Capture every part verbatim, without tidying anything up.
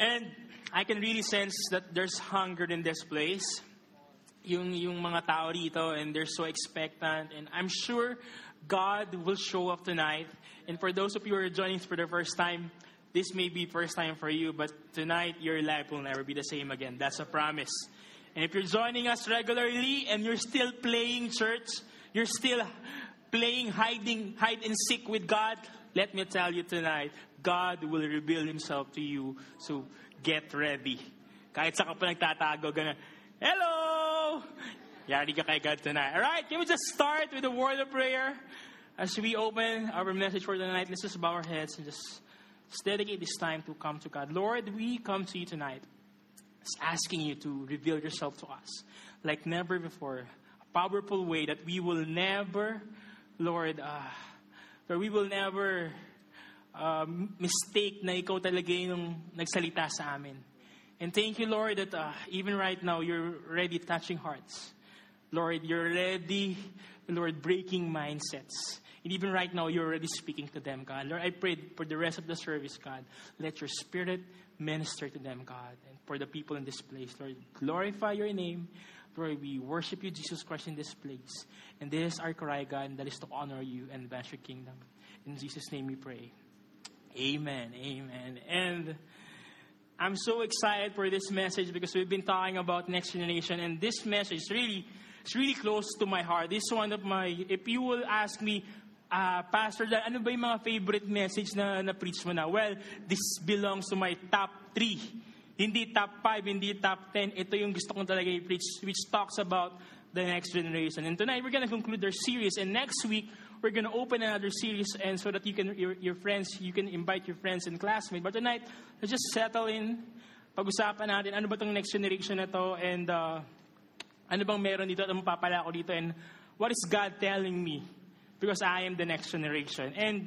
And I can really sense that there's hunger in this place. Yung, yung mga tao rito, and they're so expectant. And I'm sure God will show up tonight. And for those of you who are joining for the first time, this may be first time for you, but tonight your life will never be the same again. That's a promise. And if you're joining us regularly and you're still playing church, you're still playing hiding, hide and seek with God, let me tell you tonight, God will reveal Himself to you. So get ready. Kahit sa ka pa nagtatago, gana, hello! Yari ka kay God tonight. Alright, can we just start with a word of prayer? As we open our message for tonight, let's just bow our heads and just dedicate this time to come to God. Lord, we come to you tonight, just asking you to reveal yourself to us like never before. A powerful way that we will never, Lord, uh, Lord, we will never uh, mistake na ikaw talaga yung nagsalita sa amin. And thank you, Lord, that uh, even right now, you're already touching hearts. Lord, you're already, Lord, breaking mindsets. And even right now, you're already speaking to them, God. Lord, I pray for the rest of the service, God. Let your Spirit minister to them, God. And for the people in this place, Lord, glorify your name. Lord, we worship you, Jesus Christ, in this place. And this is our cry, God, and that is to honor you and advance your kingdom. In Jesus' name we pray. Amen. Amen. And I'm so excited for this message because we've been talking about next generation. And this message is really, it's really close to my heart. This is one of my, if you will ask me, Uh, Pastor Dan, ano ba yung mga favorite message na na-preach mo na? Well, this belongs to my top three. Hindi top five, hindi top ten. Ito yung gusto kong talaga i-preach, which talks about the next generation. And tonight, we're gonna conclude our series. And next week, we're gonna open another series, and so that you can, your, your friends, you can invite your friends and classmates. But tonight, let's just settle in. Pag-usapan natin, ano ba itong next generation na to? And uh, ano bang meron dito? Ano mapapala ko dito? And what is God telling me? Because I am the next generation. And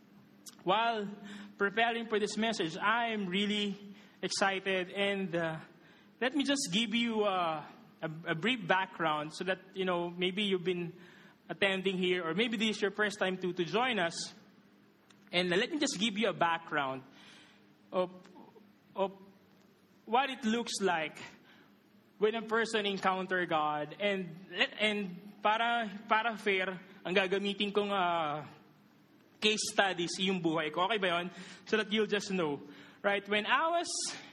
while preparing for this message, I am really excited. And uh, let me just give you uh, a, a brief background so that, you know, maybe you've been attending here, or maybe this is your first time to, to join us. And uh, let me just give you a background of, of what it looks like when a person encounters God. And, and para, para fair, ang gagamitin kong uh, case studies yung buhay ko. Okay ba yun? So that you'll just know. Right? When I was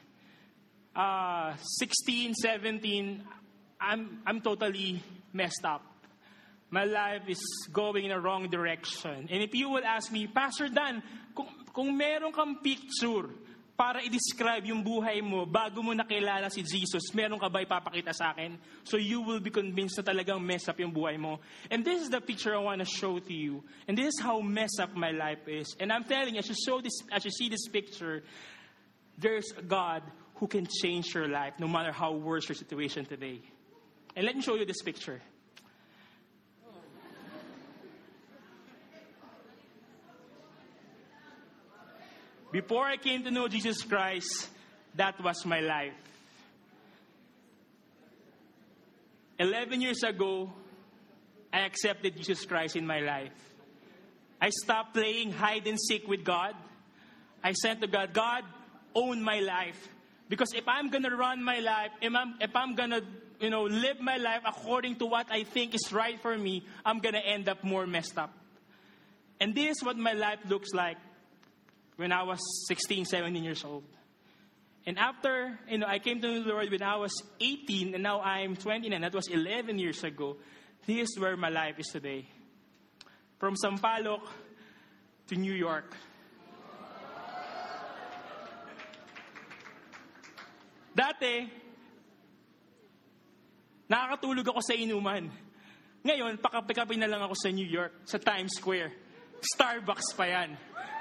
uh, sixteen, seventeen, I'm, I'm totally messed up. My life is going in a wrong direction. And if you would ask me, Pastor Dan, kung, kung meron kang picture para i-describe yung buhay mo bago mo nakilala si Jesus, meron ka ba ipapakita sa akin? So you will be convinced na talagang mess up yung buhay mo. And this is the picture I want to show to you. And this is how mess up my life is. And I'm telling you, as you, show this, as you see this picture, there's a God who can change your life no matter how worse your situation today. And let me show you this picture. Before I came to know Jesus Christ, that was my life. Eleven years ago, I accepted Jesus Christ in my life. I stopped playing hide and seek with God. I said to God, God, own my life. Because if I'm going to run my life, if I'm, if I'm going to, you know, live my life according to what I think is right for me, I'm going to end up more messed up. And this is what my life looks like when I was sixteen, seventeen years old. And after, you know, I came to know the Lord when I was eighteen, and now I'm twenty-nine. That was eleven years ago. This is where my life is today. From Sampaloc to New York. Dati, nakakatulog ako sa inuman. Ngayon, pakapi-kapi na lang ako sa New York, sa Times Square. Starbucks pa yan.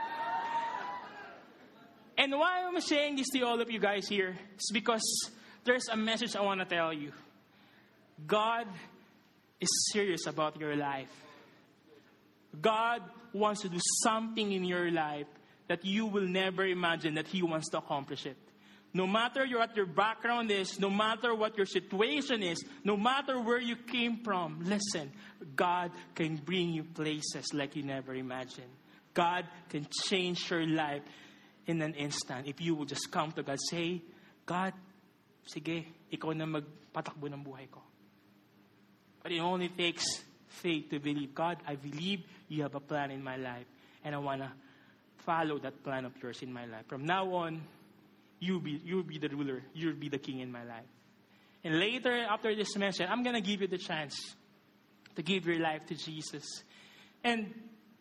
And why am I saying this to all of you guys here? It's because there's a message I want to tell you. God is serious about your life. God wants to do something in your life that you will never imagine that He wants to accomplish it. No matter what your background is, no matter what your situation is, no matter where you came from, listen, God can bring you places like you never imagined. God can change your life in an instant if you will just come to God. Say, God, sige, ikaw na magpatakbo ng buhay ko. But it only takes faith to believe. God, I believe you have a plan in my life. And I want to follow that plan of yours in my life. From now on, you be, you'll be the ruler. You'll be the king in my life. And later, after this message, I'm going to give you the chance to give your life to Jesus. And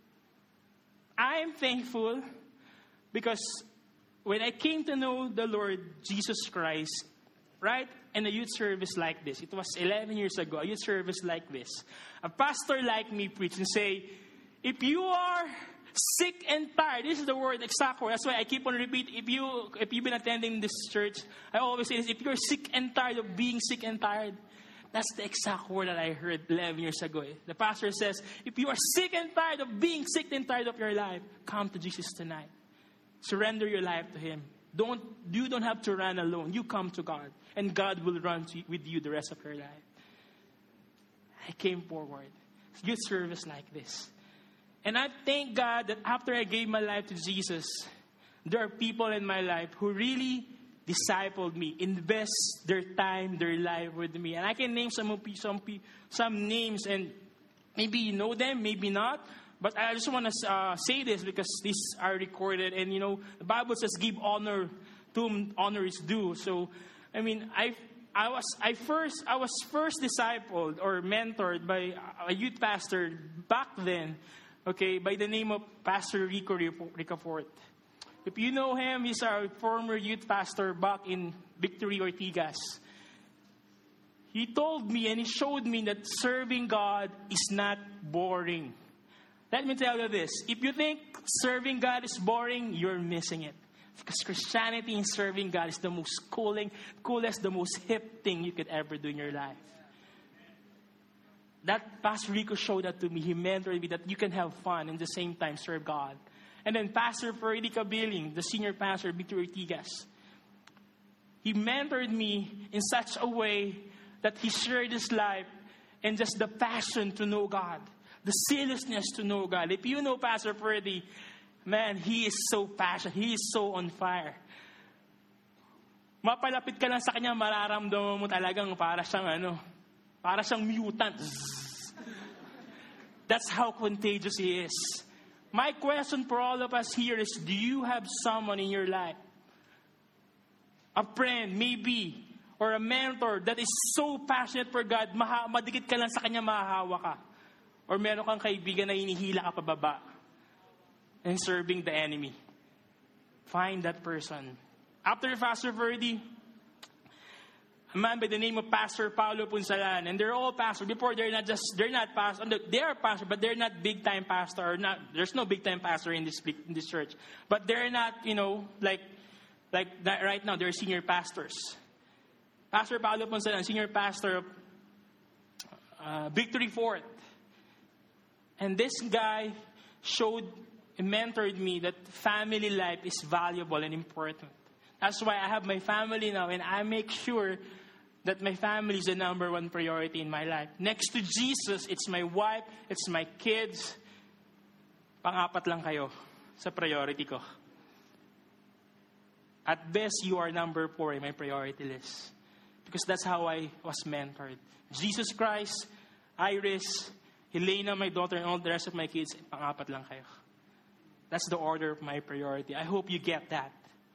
I'm thankful because when I came to know the Lord Jesus Christ, right, in a youth service like this, it was eleven years ago, a youth service like this, a pastor like me preached and say, if you are sick and tired, this is the word, exact word. That's why I keep on repeating. If you if you've been attending this church, I always say this: if you're sick and tired of being sick and tired, that's the exact word that I heard eleven years ago. The pastor says, if you are sick and tired of being sick and tired of your life, come to Jesus tonight. Surrender your life to Him. Don't you don't have to run alone. You come to God, and God will run to, with you the rest of your life. I came forward, youth service like this. And I thank God that after I gave my life to Jesus, there are people in my life who really discipled me, invest their time, their life with me. And I can name some some some names, and maybe you know them, maybe not. But I just want to uh, say this because these are recorded. And, you know, the Bible says give honor to whom honor is due. So, I mean, I I was I first I was first discipled or mentored by a youth pastor back then. Okay, by the name of Pastor Rico Ricafort. If you know him, he's our former youth pastor back in Victory Ortigas. He told me and he showed me that serving God is not boring. Let me tell you this. If you think serving God is boring, you're missing it. Because Christianity and serving God is the most cooling, coolest, the most hip thing you could ever do in your life. That Pastor Rico showed that to me. He mentored me that you can have fun and at the same time serve God. And then Pastor Freddy Cabiling, the senior pastor of Victory Ortigas, he mentored me in such a way that he shared his life and just the passion to know God, the seriousness to know God. If you know Pastor Freddy, man, he is so passionate. He is so on fire. Mapalapit ka lang sa kanya, mararamdaman mo talagang para siyang ano, para siyang mutant. That's how contagious he is. My question for all of us here is, do you have someone in your life, a friend maybe, or a mentor that is so passionate for God, maha- madikit ka lang sa kanya, mahahawa ka? Or meron kang kaibigan na hinihila ka pababa and serving the enemy? Find that person. After Pastor Verdi, a man by the name of Pastor Paulo Punsalan, and they're all pastors. Before, they're not just, they're not pastors. They are pastors, but they're not big-time pastor. Or not, there's no big-time pastor in this in this church. But they're not, you know, like, like that right now, they're senior pastors. Pastor Paulo Punsalan, senior pastor of uh, Victory Fort. And this guy showed and mentored me that family life is valuable and important. That's why I have my family now, and I make sure that my family is the number one priority in my life. Next to Jesus, it's my wife, it's my kids. Pang-apat lang kayo sa priority ko. At best, you are number four in my priority list. Because that's how I was mentored. Jesus Christ, Iris, Helena, my daughter, and all the rest of my kids, pang-apat lang kayo. That's the order of my priority. I hope you get that.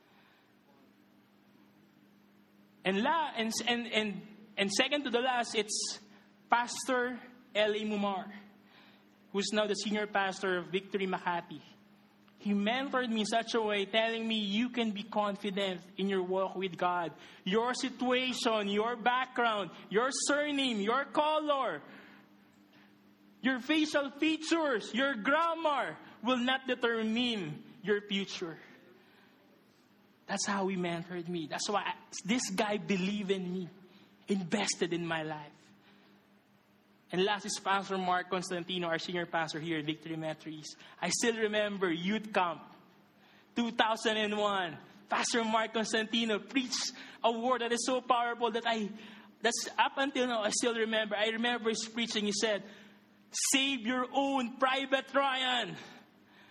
And, la, and, and, and, and second to the last, it's Pastor L A Mumar, who's now the senior pastor of Victory Makati. He mentored me in such a way, telling me you can be confident in your walk with God. Your situation, your background, your surname, your color, your facial features, your grammar will not determine your future. That's how he mentored me. That's why I, this guy believed in me, invested in my life. And last is Pastor Mark Constantino, our senior pastor here at Victory Metro East. I still remember Youth Camp, two thousand one. Pastor Mark Constantino preached a word that is so powerful that I, that's up until now, I still remember. I remember his preaching. He said, save your own Private Ryan.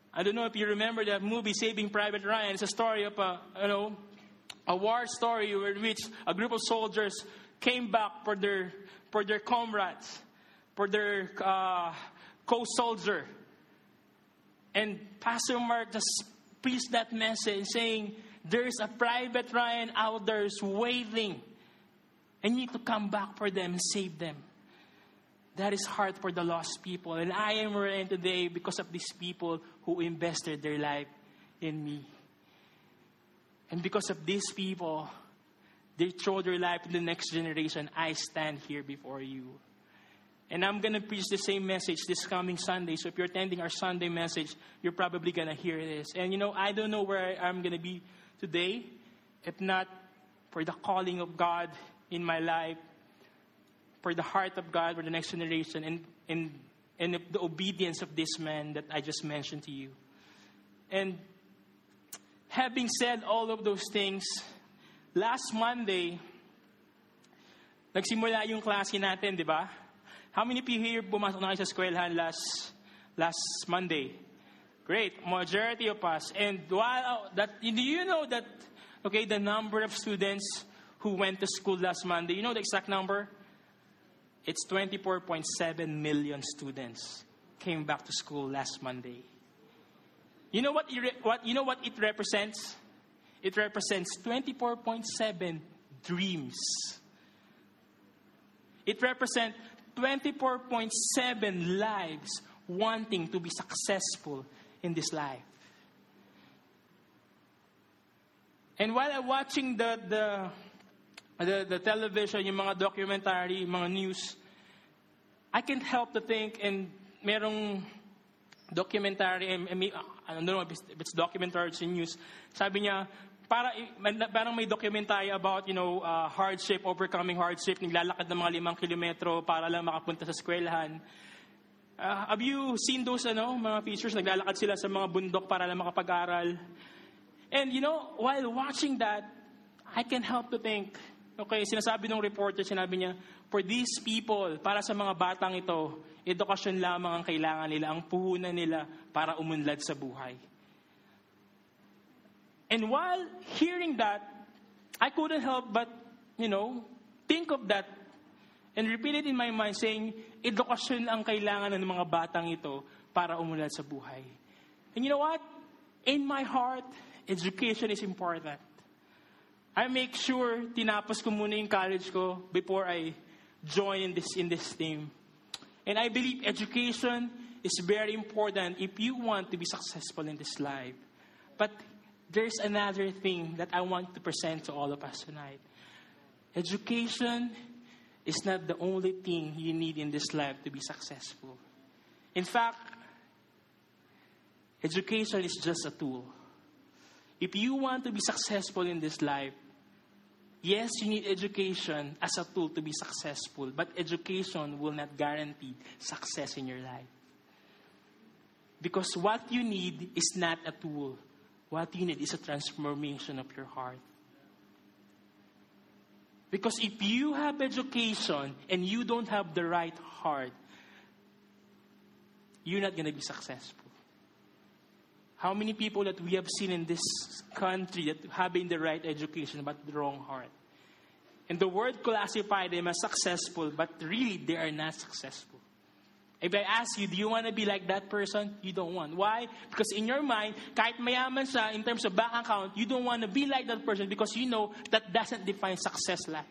I don't know if you remember that movie, Saving Private Ryan. It's a story of a, you know, a war story in which a group of soldiers came back for their for their comrades, for their uh, co-soldier. And Pastor Mark just preached that message saying, there's a Private Ryan out there who's waiting. And you need to come back for them and save them. That is hard for the lost people. And I am where I am today because of these people who invested their life in me. And because of these people, they throw their life to the next generation. I stand here before you. And I'm going to preach the same message this coming Sunday. So if you're attending our Sunday message, you're probably going to hear this. And you know, I don't know where I'm going to be today, if not for the calling of God in my life, for the heart of God for the next generation, and, and, and the obedience of this man that I just mentioned to you. And having said all of those things, last Monday, nagsimula yung klase natin, di ba? How many people here pumasok na kayo sa eskwelahan last, last Monday? Great, majority of us. And while that, do you know that, okay, the number of students who went to school last Monday, you know the exact number? It's twenty-four point seven million students came back to school last Monday. You know what it, re- what you know what it represents? It represents twenty-four point seven dreams. It represents twenty-four point seven lives wanting to be successful in this life. And while I'm watching the the the, the television, yung mga documentary, yung mga news, I can't help to think, and merong documentary, I, mean, I don't know if it's, if it's documentary or it's news, sabi niya, para, parang may documentary about, you know, uh, hardship, overcoming hardship, naglalakad ng mga limang kilometro para lang makapunta sa eskwelahan. Uh, have you seen those, ano, mga features? Naglalakad sila sa mga bundok para lang makapag-aral. And, you know, while watching that, I can't help to think, okay, sinasabi ng reporter, sinabi niya, for these people, para sa mga batang ito, edukasyon lamang ang kailangan nila, ang puhunan nila para umunlad sa buhay. And while hearing that, I couldn't help but, you know, think of that and repeat it in my mind saying, edukasyon ang kailangan ng mga batang ito para umunlad sa buhay. And you know what? In my heart, education is important. I make sure tinapos ko muna yung college ko before I join in this, in this team. And I believe education is very important if you want to be successful in this life. But there's another thing that I want to present to all of us tonight. Education is not the only thing you need in this life to be successful. In fact, education is just a tool. If you want to be successful in this life, yes, you need education as a tool to be successful, but education will not guarantee success in your life. Because what you need is not a tool. What you need is a transformation of your heart. Because if you have education and you don't have the right heart, you're not going to be successful. How many people that we have seen in this country that having the right education but the wrong heart? And the world classified them as successful, but really they are not successful. If I ask you, do you want to be like that person? You don't want. Why? Because in your mind, kahit mayaman siya in terms of bank account, you don't want to be like that person because you know that doesn't define success life.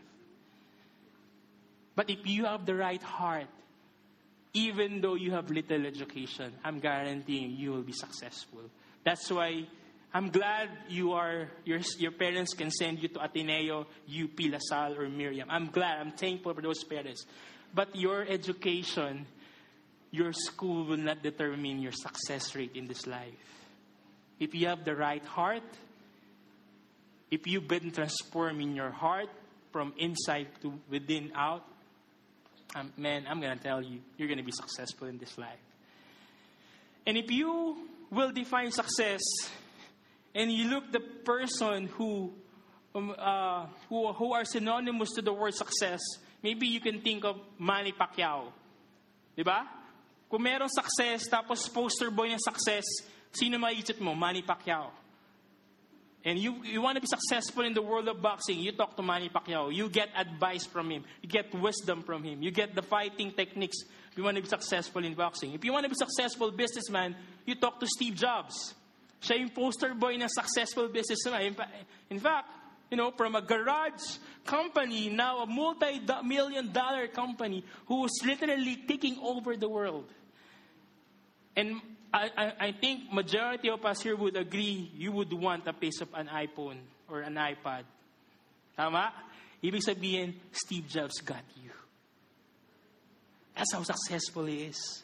But if you have the right heart, even though you have little education, I'm guaranteeing you will be successful. That's why I'm glad you are your your parents can send you to Ateneo, U P, La Salle, or Miriam. I'm glad. I'm thankful for those parents. But your education, your school will not determine your success rate in this life. If you have the right heart, if you've been transformed in your heart from inside to within out, um, man, I'm going to tell you, you're going to be successful in this life. And if you will define success, and you look the person who, um, uh, who, who are synonymous to the word success, maybe you can think of Manny Pacquiao. Diba? Kung merong success, tapos poster boy ng success, Sino maiisip mo? Manny Pacquiao. And you, you want to be successful in the world of boxing, you talk to Manny Pacquiao. You get advice from him. You get wisdom from him. You get the fighting techniques if you want to be successful in boxing. If you want to be successful businessman, you talk to Steve Jobs. Siya yung poster boy ng successful businessman. In fact, you know, from a garage company, now a multi-million dollar company who is literally taking over the world. And I, I, I think majority of us here would agree you would want a piece of an iPhone or an iPad. Tama? Ibig sabihin, Steve Jobs got you. That's how successful he is.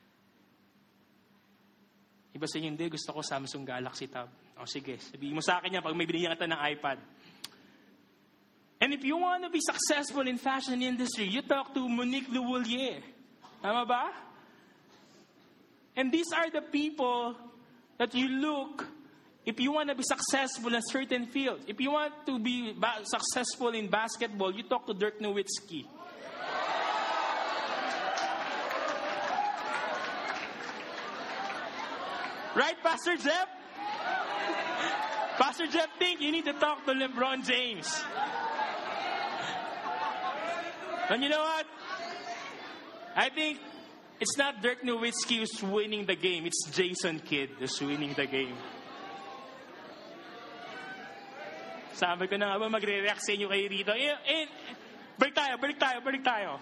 Iba sa inyo, hindi, gusto ko Samsung Galaxy Tab. O sige, sabihin mo sa akin yan pag may binigyan ka ng iPad. And if you want to be successful in fashion industry, you talk to Monique Lhuillier. Tama ba? And these are the people that you look if you want to be successful in certain fields. If you want to be ba- successful in basketball, you talk to Dirk Nowitzki. Right, Pastor Jeff? Pastor Jeff think you need to talk to LeBron James. And you know what? I think it's not Dirk Nowitzki who's winning the game. It's Jason Kidd who's winning the game. Sabi ko na nga ba magre-react sa inyo kayo rito. Eh, eh, balik tayo, balik tayo, balik tayo.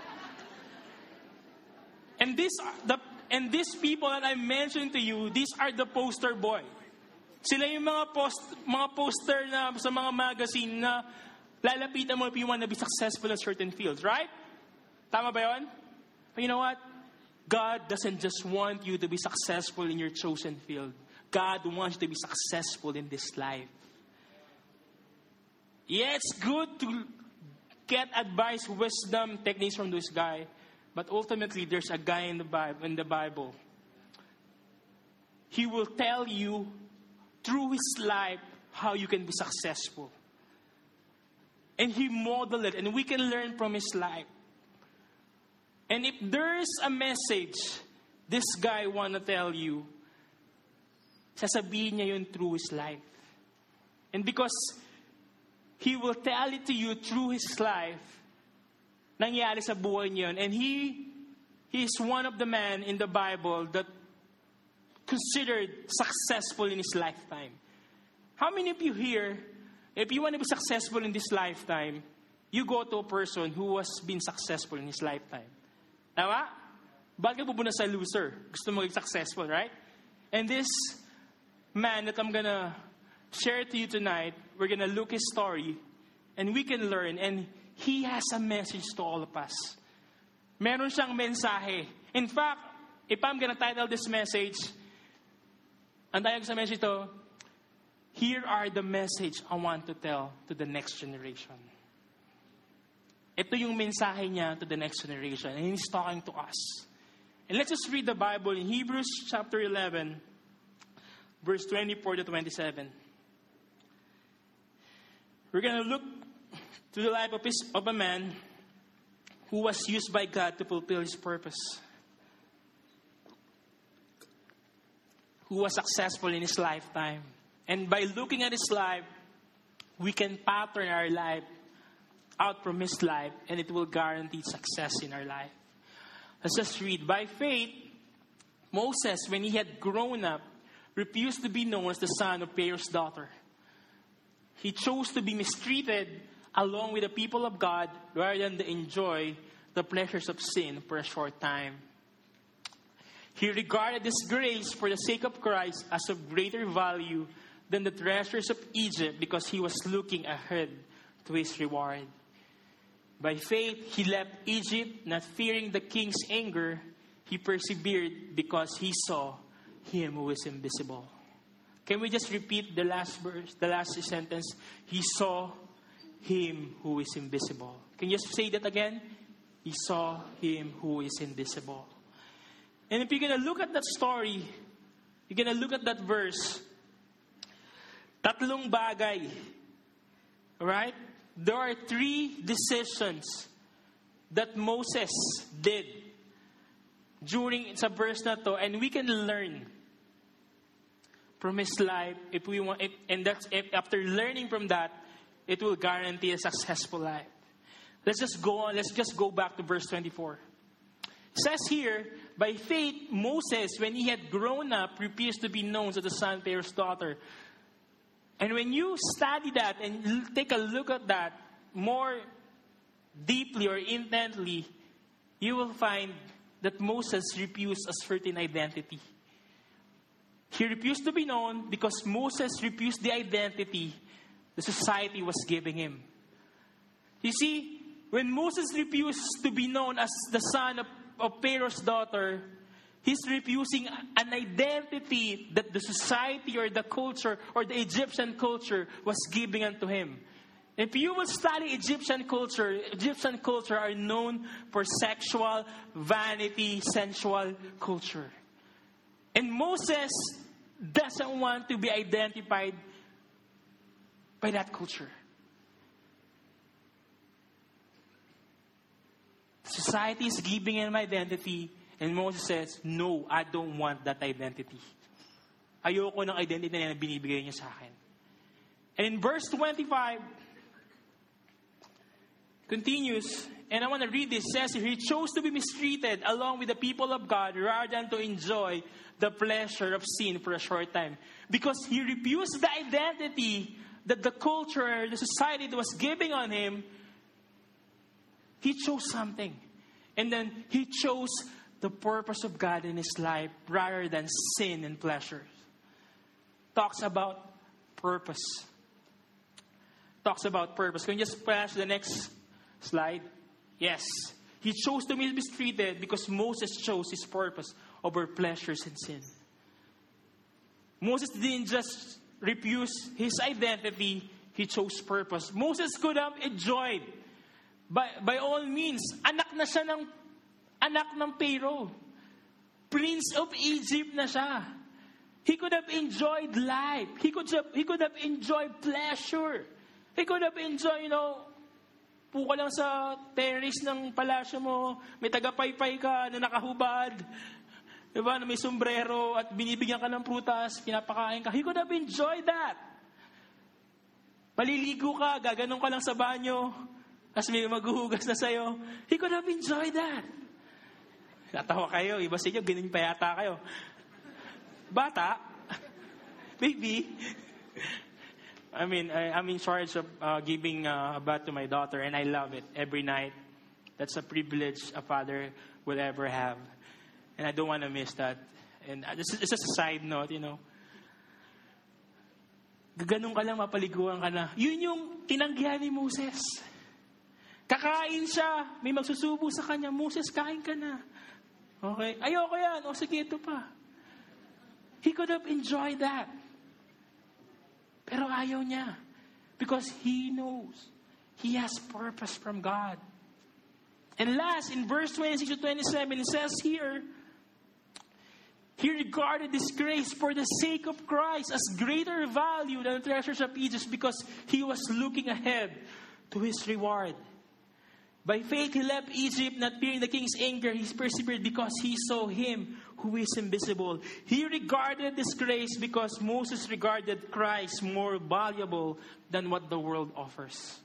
And this, the, and these people that I mentioned to you, these are the poster boy. Sila yung mga post, mga poster na sa mga magazine na lalapitan mo if you want to be successful in certain fields, right? Tama ba yun? But you know what? God doesn't just want you to be successful in your chosen field. God wants you to be successful in this life. Yeah, it's good to get advice, wisdom, techniques from this guy. But ultimately, there's a guy in the Bible, in the Bible. He will tell you through his life how you can be successful. And he modeled it, and we can learn from his life. And if there's a message this guy want to tell you, sasabihin niya yun through his life. And because he will tell it to you through his life, nangyari sa buhay niya yun. And he, he is one of the men in the Bible that considered successful in his lifetime. How many of you here, if you want to be successful in this lifetime, you go to a person who has been successful in his lifetime? Tama? Bakit ka pupunta sa loser? Gusto mo maging successful, right? And this man that I'm gonna share to you tonight, we're gonna look his story, and we can learn, and he has a message to all of us. Meron siyang mensahe. In fact, if I'm gonna title this message, ang tayag sa message ito, here are the message I want to tell to the next generation. Ito yung mensahe niya to the next generation. And he's talking to us. And let's just read the Bible in Hebrews chapter eleven, verse twenty-four to twenty-seven. We're going to look to the life of, his, of a man who was used by God to fulfill his purpose. Who was successful in his lifetime. And by looking at his life, we can pattern our life out from his life, and it will guarantee success in our life. Let's just read. By faith, Moses, when he had grown up, refused to be known as the son of Pharaoh's daughter. He chose to be mistreated along with the people of God rather than to enjoy the pleasures of sin for a short time. He regarded this grace for the sake of Christ as of greater value than the treasures of Egypt because he was looking ahead to his reward. By faith, he left Egypt, not fearing the king's anger. He persevered because he saw him who is invisible. Can we just repeat the last verse, the last sentence? He saw him who is invisible. Can you just say that again? He saw him who is invisible. And if you're going to look at that story, you're going to look at that verse, tatlong bagay. Alright? There are three decisions that Moses did during sa verse na to, and we can learn from his life, if we want, if, and that's if, after learning from that, it will guarantee a successful life. Let's just go on. Let's just go back to verse twenty-four. It says here, by faith, Moses, when he had grown up, refused to be known as the son of Pharaoh's daughter. And when you study that and take a look at that more deeply or intently, you will find that Moses refused a certain identity. He refused to be known because Moses refused the identity the society was giving him. You see, when Moses refused to be known as the son of, of Pharaoh's daughter, he's refusing an identity that the society or the culture or the Egyptian culture was giving unto him. If you will study Egyptian culture, Egyptian culture are known for sexual, vanity, sensual culture. And Moses doesn't want to be identified by that culture. Society is giving him identity, and Moses says, no, I don't want that identity. Ayoko ng identity na binibigay niya sa akin. And in verse twenty-five, continues, and I want to read this. It says, he chose to be mistreated along with the people of God rather than to enjoy the pleasure of sin for a short time. Because he refused the identity that the culture, the society was giving on him, he chose something. And then he chose the purpose of God in his life rather than sin and pleasure. Talks about purpose. Talks about purpose. Can you just flash the next slide? Yes. He chose to be mistreated because Moses chose his purpose over pleasures and sin. Moses didn't just refuse his identity, he chose purpose. Moses could have enjoyed. By, by all means, anak na siya ng, anak ng Pharaoh. Prince of Egypt na siya. He could have enjoyed life. He could have, he could have enjoyed pleasure. He could have enjoyed, you know, puka lang sa terrace ng palasyo mo, may tagapaypay ka na nakahubad, diba, na may sombrero at binibigyan ka ng prutas, pinapakain ka. He could have enjoyed that. Maliligo ka, gaganong ka lang sa banyo, as may maghuhugas na sa'yo. He could have enjoyed that. Natawa kayo, iba sa inyo, ganun pa yata kayo. Bata, maybe. I mean, I, I'm in charge of uh, giving uh, a bath to my daughter, and I love it every night. That's a privilege a father will ever have. And I don't want to miss that. And uh, this is it's just a side note, you know. Gaganong ka lang, mapaliguan ka na. Yun yung tinanggihan ni Moses. Kakain siya, may magsusubo sa kanya, Moses, kain ka na. Okay? Ayoko yan. O sige, ito pa. He could have enjoyed that. Pero ayaw niya. Because he knows he has purpose from God. And last, in verse twenty-six to twenty-seven, it says here, he regarded disgrace for the sake of Christ as greater value than the treasures of Egypt because he was looking ahead to his reward. By faith, he left Egypt, not fearing the king's anger. He persevered because he saw him who is invisible. He regarded disgrace because Moses regarded Christ more valuable than what the world offers.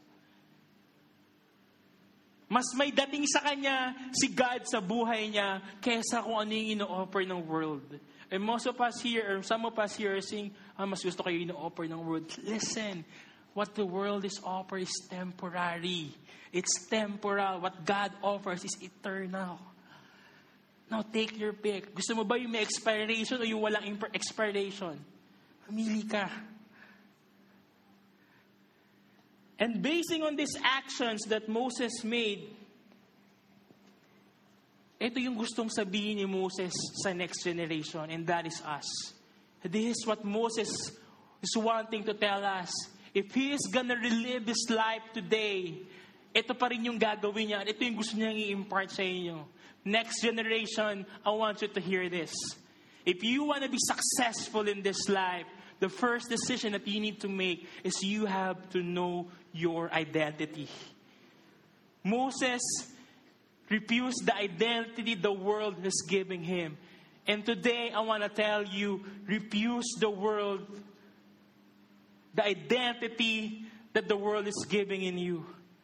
Mas may dating sa kanya si God sa buhay niya kaysa kung ano yung ino-offer ng world. And most of us here, or some of us here are saying, ah, mas gusto kayo ino-offer ng world. Listen, what the world is offering is temporary. It's temporal. What God offers is eternal. Now, take your pick. Gusto mo ba yung may expiration o yung walang expiration? Mamili ka. And basing on these actions that Moses made, ito yung gustong sabihin ni Moses sa next generation, and that is us. This is what Moses is wanting to tell us. If he is gonna relive his life today, ito pa rin yung gagawin niya. Ito yung gusto niyang i-impart sa inyo. Next generation, I want you to hear this. If you want to be successful in this life, the first decision that you need to make is you have to know your identity. Moses refused the identity the world is giving him. And today, I want to tell you, refuse the world, the identity that the world is giving in you.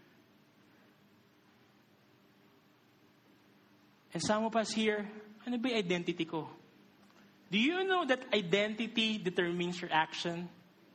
And some of us here, ano ba yung identity ko? Do you know that identity determines your action?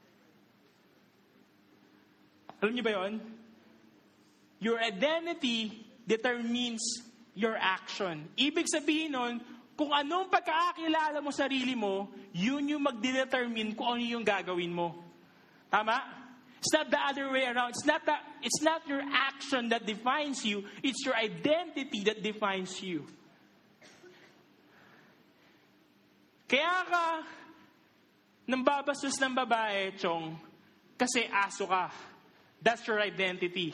Alam niyo ba yun? Your identity determines your action. Ibig sabihin nun, kung anong pagkakakilala mo sarili mo, yun yung magdedetermine kung ano yung gagawin mo. Tama? It's not the other way around. It's not that, it's not your action that defines you. It's your identity that defines you. Kaya ka nambabastos ng babae, Chong, kasi aso ka. That's your identity.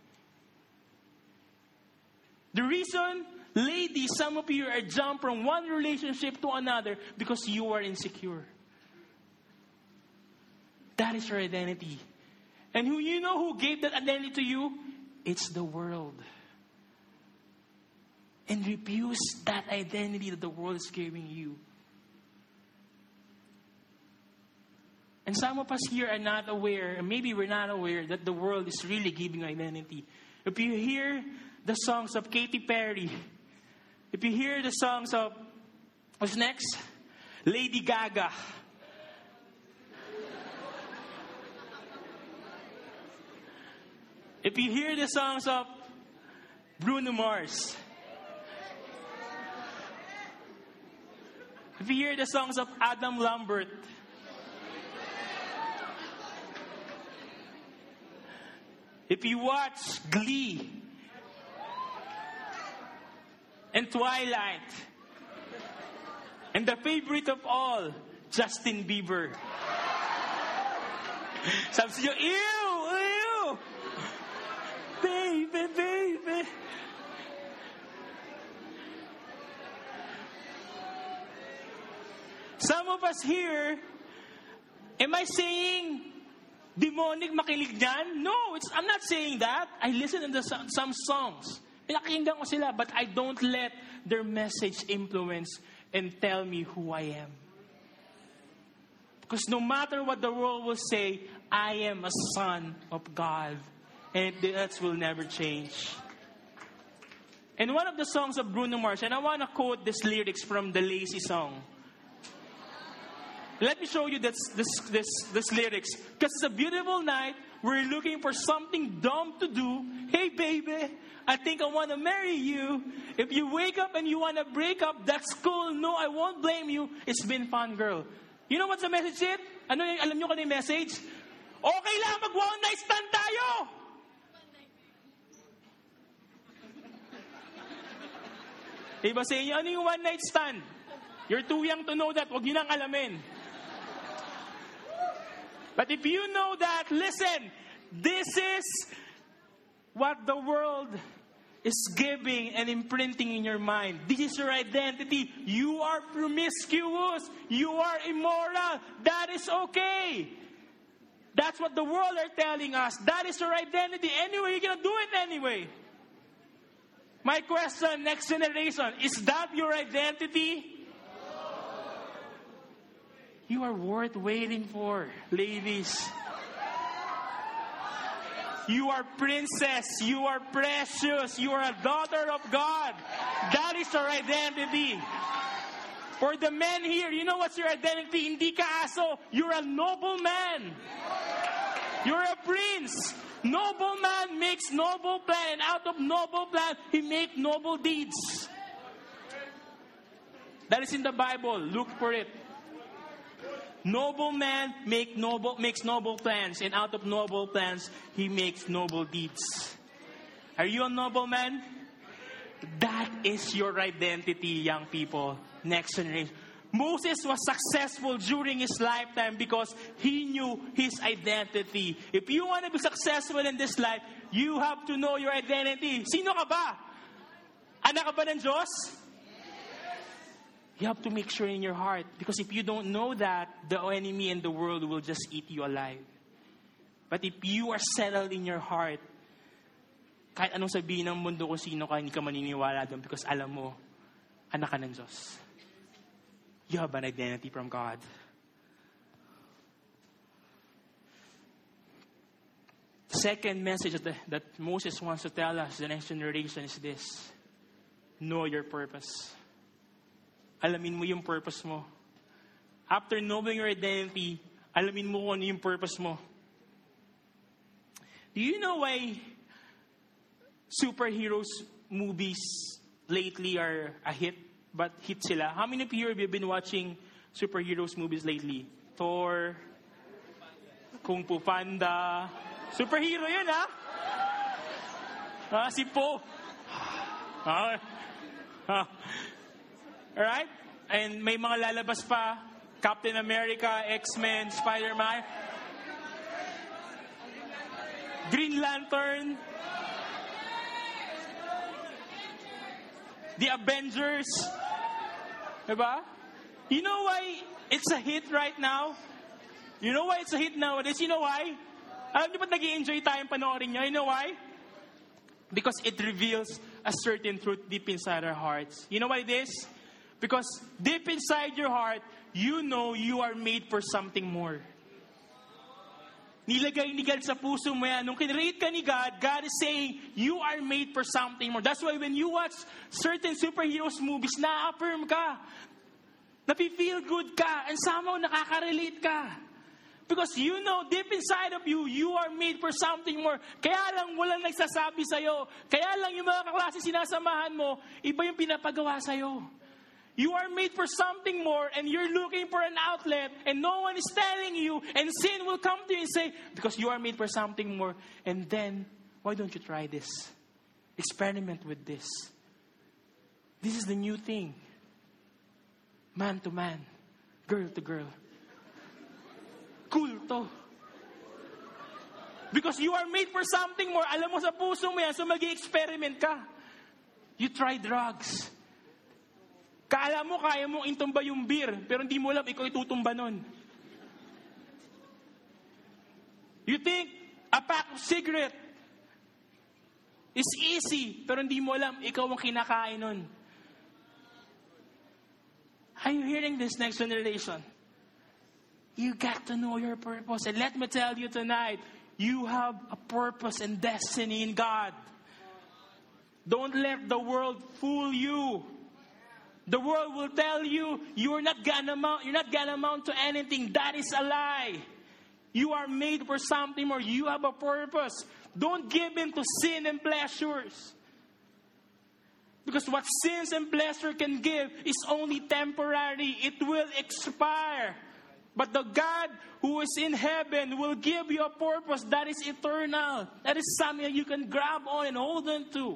The reason, ladies, some of you are jumped from one relationship to another because you are insecure. That is your identity. And who you know who gave that identity to you? It's the world. And refuse that identity that the world is giving you. And some of us here are not aware, and maybe we're not aware, that the world is really giving identity. If you hear the songs of Katy Perry, if you hear the songs of, what's next? Lady Gaga. If you hear the songs of Bruno Mars. If you hear the songs of Adam Lambert. If you watch Glee and Twilight, and the favorite of all, Justin Bieber. Sabi siya, ew, ew, baby, baby. Some of us here, am I saying demonic makinig dyan? No, it's, I'm not saying that. I listen to the, some songs. Pinakinggan ko sila, but I don't let their message influence and tell me who I am. Because no matter what the world will say, I am a son of God. And that will never change. And one of the songs of Bruno Mars, and I want to quote this lyrics from the Lazy song. Let me show you this, this, this, this lyrics. Because it's a beautiful night. We're looking for something dumb to do. Hey, baby, I think I want to marry you. If you wake up and you want to break up, that's cool. No, I won't blame you. It's been fun, girl. You know what's the message yet? Ano yung, alam nyo kung ano yung message? Okay lang, mag-one night stand tayo. Diba sa inyo, ano yung one night stand? You're too young to know that. Huwag nyo nang alamin. But if you know that, listen, this is what the world is giving and imprinting in your mind. This is your identity. You are promiscuous. You are immoral. That is okay. That's what the world are telling us. That is your identity. Anyway, you're going to do it anyway. My question, next generation, is that your identity? You are worth waiting for, ladies. You are princess. You are precious. You are a daughter of God. That is your identity. For the men here, you know what's your identity? Hindi ka aso. You're a noble man. You're a prince. Noble man makes noble plan. And out of noble plan, he makes noble deeds. That is in the Bible. Look for it. Noble man make noble, makes noble plans, and out of noble plans, he makes noble deeds. Are you a noble man? That is your identity, young people. Next generation. Moses was successful during his lifetime because he knew his identity. If you want to be successful in this life, you have to know your identity. Sino ka ba? Anak ka ba ng Diyos? You have to make sure in your heart. Because if you don't know that, the enemy and the world will just eat you alive. But if you are settled in your heart, kahit anong sabihin ng mundo kung sino ka, hindi ka maniniwala doon because alam mo, anak ka ng Diyos. You have an identity from God. Second message that, that Moses wants to tell us, the next generation, is this. Know your purpose. Alamin mo yung purpose mo. After knowing your identity, alamin mo kung ano yung purpose mo. Do you know why superheroes movies lately are a hit? But hit sila. How many of you have been watching superheroes movies lately? Thor, Kung Fu Panda. Superhero yun, ha? Ah, si Po. Ah. Ah. Alright? And may mga lalabas pa. Captain America, X-Men, Spider-Man. Green Lantern. The Avengers. Diba? You know why it's a hit right now? You know why it's a hit nowadays? You know why? Alam niyo ba't nag-i-enjoy tayong panoorin niyo? You know why? Because it reveals a certain truth deep inside our hearts. You know what it is? Because deep inside your heart, you know you are made for something more. Nilagay ni God sa puso mo yan. Nung kinreate ka ni God, God is saying, you are made for something more. That's why when you watch certain superheroes movies, na-affirm ka. Napi-feel good ka. And somehow nakaka-relate ka. Because you know, deep inside of you, you are made for something more. Kaya lang walang nagsasabi sa'yo. Kaya lang yung mga kaklase sinasamahan mo, iba yung pinapagawa sa'yo. You are made for something more and you're looking for an outlet and no one is telling you, and sin will come to you and say, because you are made for something more. And then, why don't you try this? Experiment with this. This is the new thing. Man to man. Girl to girl. Cool to. Because you are made for something more. Alam mo sa puso mo yan, so mag-i-experiment ka. You try drugs. Kaala mo, kaya mong intumba yung beer, pero hindi mo alam, ikaw itutumba nun. You think a pack of cigarette is easy, pero hindi mo alam, ikaw ang kinakain nun. Are you hearing this, next generation? You got to know your purpose. And let me tell you tonight, you have a purpose and destiny in God. Don't let the world fool you. The world will tell you you're not gonna amount, you're not gonna amount to anything. That is a lie. You are made for something more. You have a purpose. Don't give in to sin and pleasures. Because what sins and pleasure can give is only temporary. It will expire. But the God who is in heaven will give you a purpose that is eternal. That is something you can grab on and hold on to.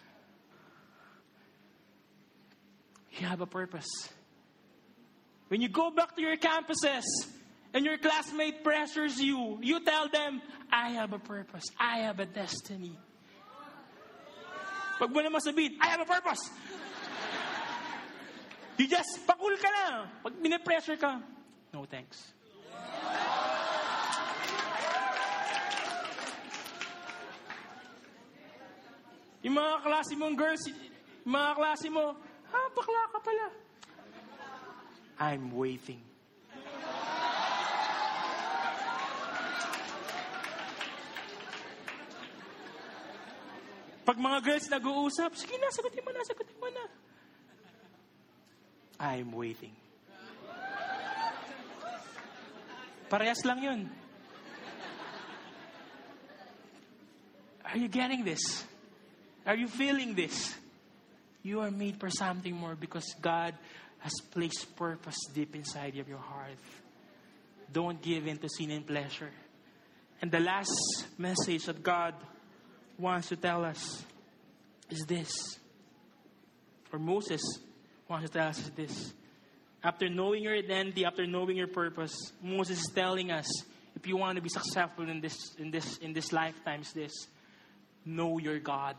You have a purpose. When you go back to your campuses and your classmate pressures you, you tell them, I have a purpose. I have a destiny. Pag mo naman sabihin, I have a purpose. You just, pakul ka na. Pag bine-pressure ka, no thanks. Yung mga klase mong girls, yung mga klase mo, ah, bakla ka pala. I'm waiting. Pag mga girls nag-uusap, sige na, sagutin mo na, sagutin mo na. I'm waiting. Parehas lang yun. Are you getting this? Are you feeling this? You are made for something more because God has placed purpose deep inside of your heart. Don't give in to sin and pleasure. And the last message that God wants to tell us is this. Or Moses wants to tell us is this. After knowing your identity, after knowing your purpose, Moses is telling us, if you want to be successful in this in this in this lifetime, is this. Know your God.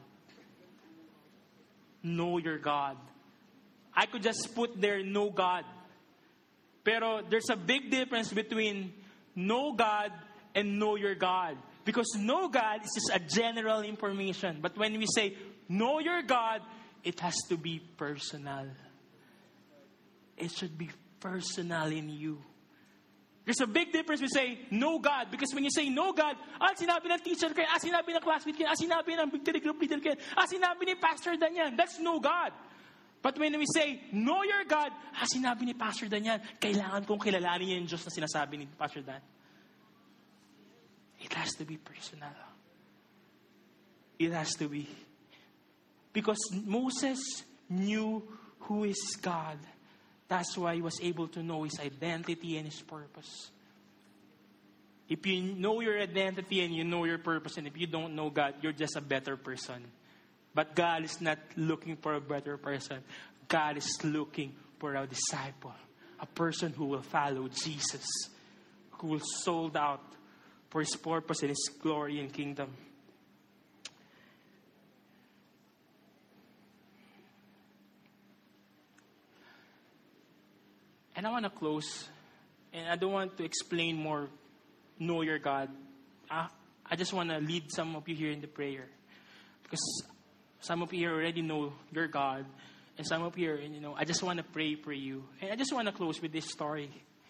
Know your God. I could just put there, know God. Pero there's a big difference between know God and know your God. Because know God is just a general information. But when we say know your God, it has to be personal. It should be personal in you. There's a big difference when you say, no God. Because when you say, no God, ah, sinabi ng teacher kayo, ah, sinabi ng classmate kayo, ah, sinabi ng big group leader kayo, ah, sinabi ni Pastor Danyan. That's no God. But when we say, know your God, ah, sinabi ni Pastor Danyan, kailangan kong kilalanin yung Diyos na sinasabi ni Pastor Dan. It has to be personal. It has to be. Because Moses knew who is God. That's why he was able to know his identity and his purpose. If you know your identity and you know your purpose, and if you don't know God, you're just a better person. But God is not looking for a better person. God is looking for a disciple. A person who will follow Jesus. Who will sold out for his purpose and his glory and kingdom. And I want to close, and I don't want to explain more, know your God. I, I just want to lead some of you here in the prayer. Because some of you here already know your God. And some of you here, you know, I just want to pray for you. And I just want to close with this story.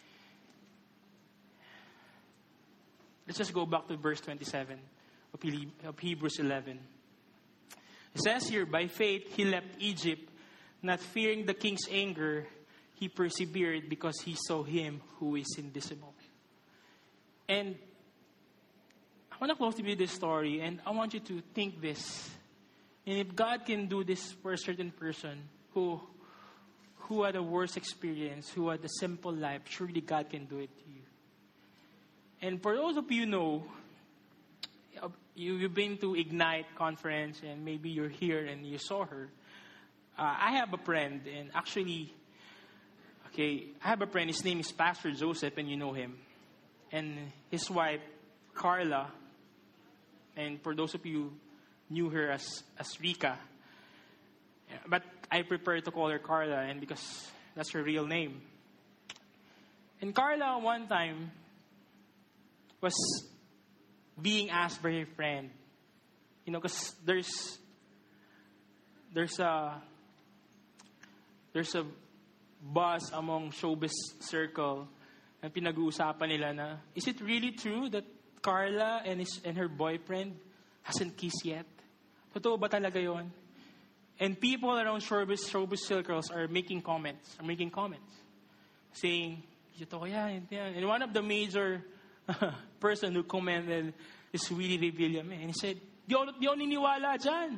Let's just go back to verse twenty-seven of Hebrews eleven. It says here, by faith he left Egypt, not fearing the king's anger. He persevered because he saw him who is invisible. And I want to close with this story, and I want you to think this. And if God can do this for a certain person who who had a worse experience, who had a simple life, surely God can do it to you. And for those of you who know, you, you've been to Ignite conference, and maybe you're here and you saw her. Uh, I have a friend, and actually, okay, I have a friend, his name is Pastor Joseph, and you know him. And his wife, Carla, and for those of you who knew her as, as Rika, but I prefer to call her Carla, and because that's her real name. And Carla, one time, was being asked by her friend, you know, because there's, there's a, there's a, buzz among showbiz circle and pinag-uusapan nila na, is it really true that Carla and his and her boyfriend hasn't kissed yet? Totoo ba talaga yon? And people around showbiz, showbiz circles are making comments, are making comments, saying, totoo yan, yan. And one of the major person who commented is Willie Revillame. And he said, di ako, di ako niniwala dyan.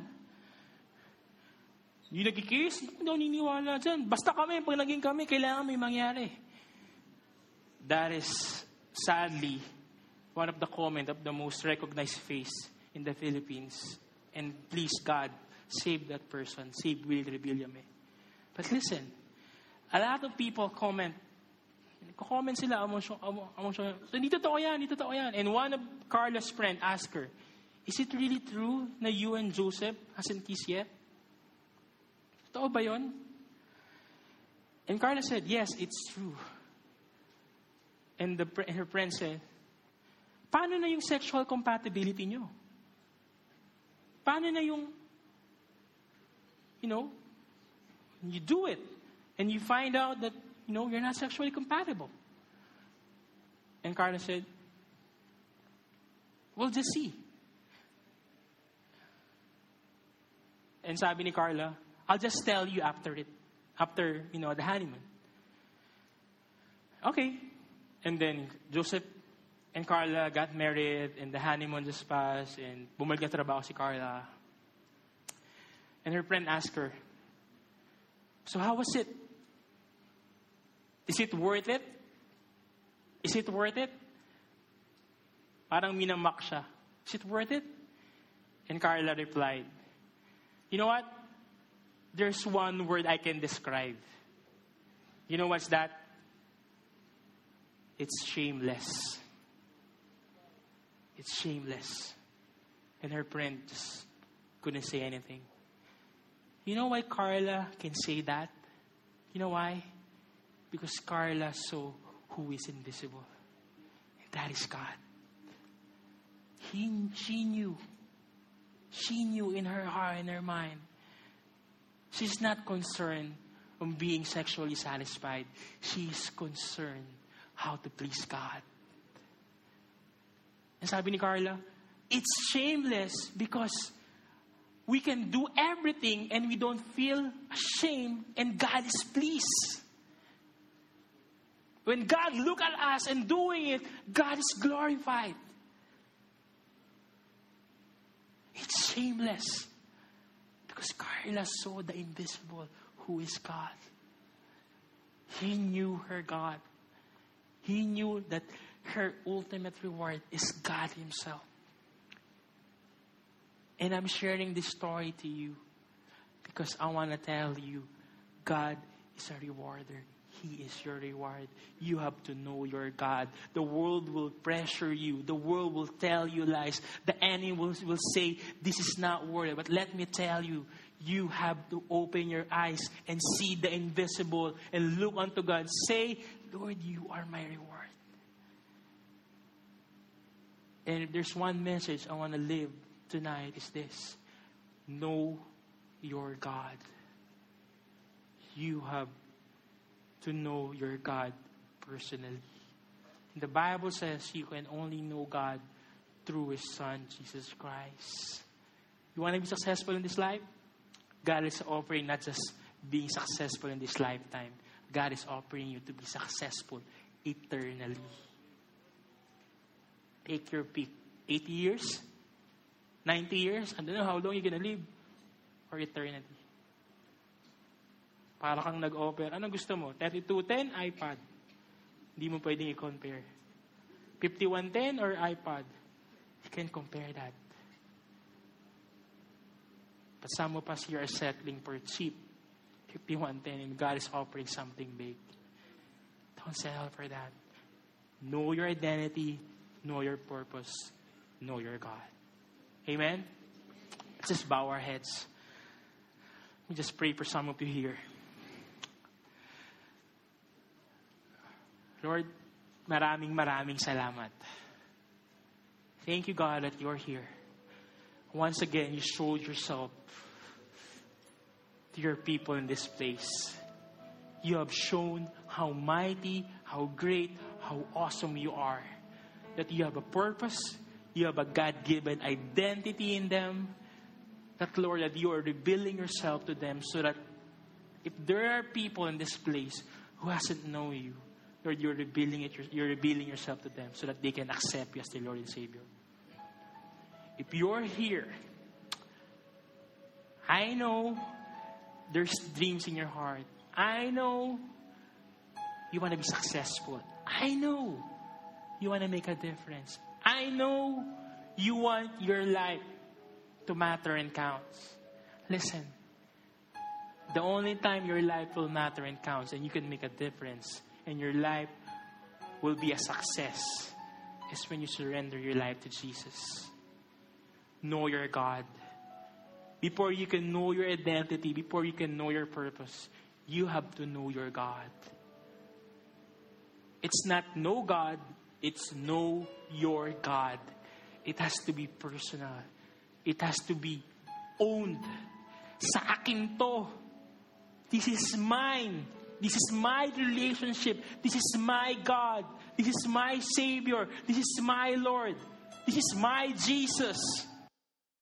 Yung nagkikiss, hindi daw niniwala dyan. Basta kami, pag naging kami, kailangan may mangyari. That is, sadly, one of the comment of the most recognized face in the Philippines. And please, God, save that person. Save Will Revillame. But listen, a lot of people comment. Comment sila, among siya, among siya, hindi totoo yan, hindi totoo yan. And one of Carla's friend asked her, is it really true na you and Joseph hasn't kissed yet? Totoo ba yun? And Carla said, yes, it's true. And, the, and her friend said, paano na yung sexual compatibility nyo? Paano na yung, you know, you do it, and you find out that, you know, you're not sexually compatible. And Carla said, we'll just see. And sabi ni Carla, I'll just tell you after it, after, you know, the honeymoon. Okay. And then Joseph and Carla got married, and the honeymoon just passed, and bumalik na trabaho si Carla. And her friend asked her, so how was it? Is it worth it? Is it worth it? Parang minamak siya. Is it worth it? And Carla replied, you know what? There's one word I can describe. You know what's that? It's shameless. It's shameless. And her friend just couldn't say anything. You know why Carla can say that? You know why? Because Carla saw who is invisible. And that is God. He, she knew. She knew in her heart, in her mind. She's not concerned on being sexually satisfied. She is concerned how to please God. And sabi ni Carla, it's shameless because we can do everything and we don't feel ashamed and God is pleased. When God look at us and doing it, God is glorified. It's shameless because Carla saw the invisible, who is God. He knew her God. He knew that her ultimate reward is God Himself. And I'm sharing this story to you because I want to tell you, God is a rewarder. He is your reward. You have to know your God. The world will pressure you. The world will tell you lies. The enemy will, will say, this is not worth it. But let me tell you, you have to open your eyes and see the invisible and look unto God. Say, Lord, you are my reward. And if there's one message I want to live tonight, is this: know your God. You have to know your God personally. The Bible says you can only know God through His Son, Jesus Christ. You want to be successful in this life? God is offering not just being successful in this lifetime. God is offering you to be successful eternally. Take your pick. eighty years? ninety years? I don't know how long you're gonna live. Or eternity. Para kang nag-offer. Anong gusto mo? thirty-two ten, iPad. Hindi mo pwedeng i-compare. fifty-one ten or iPad? You can't compare that. But some of us here are settling for cheap. fifty-one ten, and God is offering something big. Don't settle for that. Know your identity. Know your purpose. Know your God. Amen? Let's just bow our heads. Let me just pray for some of you here. Lord, maraming maraming salamat. Thank you, God, that you're here. Once again, you showed yourself to your people in this place. You have shown how mighty, how great, how awesome you are. That you have a purpose, you have a God-given identity in them. That, Lord, that you are revealing yourself to them so that if there are people in this place who hasn't known you, Lord, you're revealing it, you're revealing yourself to them so that they can accept you as their Lord and Savior. If you're here, I know there's dreams in your heart. I know you want to be successful. I know you want to make a difference. I know you want your life to matter and count. Listen, the only time your life will matter and counts and you can make a difference and your life will be a success is when you surrender your life to Jesus. Know your God. Before you can know your identity, before you can know your purpose, you have to know your God. It's not know God, it's know your God. It has to be personal. It has to be owned. Sa akin to. This is mine. This is my relationship. This is my God. This is my Savior. This is my Lord. This is my Jesus.